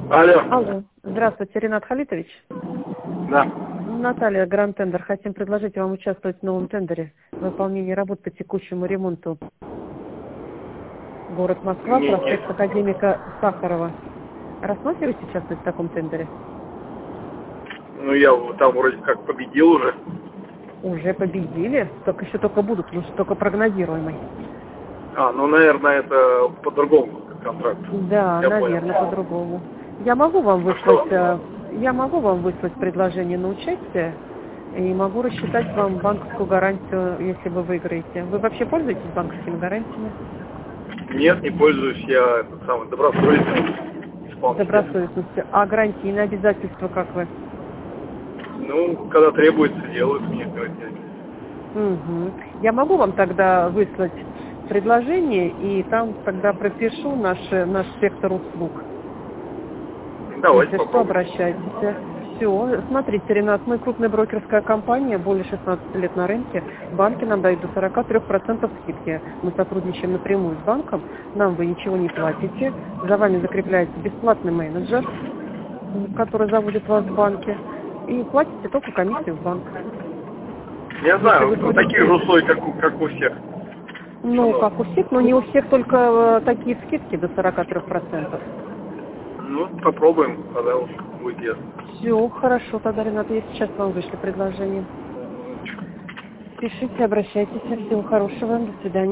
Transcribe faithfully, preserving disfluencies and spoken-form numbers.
Алло. Алло. Здравствуйте, Ринат Халитович. Да. Наталья, Гранд Тендер. Хотим предложить вам участвовать в новом тендере выполнения работ по текущему ремонту. Город Москва, Нет, проспект нет. Академика Сахарова. Рассматриваете участвовать в таком тендере? Ну, я вот там вроде как победил уже. Уже победили, только еще только будут, потому что только прогнозируемый. А, ну, наверное, это по-другому контракт. Да, Я наверное, понял. по-другому. Я могу вам А выслать, что? э, я могу вам выслать предложение на участие и могу рассчитать вам банковскую гарантию, если вы выиграете. Вы вообще пользуетесь банковскими гарантиями? Нет, не пользуюсь. Я этот самый добросовестный исполнитель. Добросовестностью. А гарантии на обязательства как вы? Ну, когда требуется, делают мне гарантию. Угу. Я могу вам тогда выслать предложение, и там тогда пропишу наш, наш спектр услуг. Давайте Если что, попробуем. обращайтесь. Все. Смотрите, Ренат, мы крупная брокерская компания, более шестнадцати лет на рынке. Банки нам дают до сорока трёх процентов скидки. Мы сотрудничаем напрямую с банком, нам вы ничего не платите. За вами закрепляется бесплатный менеджер, который заводит вас в банке. И платите только комиссию в банк. Я Если знаю, вы ну, таких же ходите... условий, как у, как у всех. Ну, Шановні. как у всех, но не у всех только э, такие скидки до сорока трёх процентов. Ну, попробуем, тогда уж будет ясно. Все, хорошо, тогда, Ренат, я сейчас вам вышли предложение. Пишите, обращайтесь. Всего хорошего. До свидания.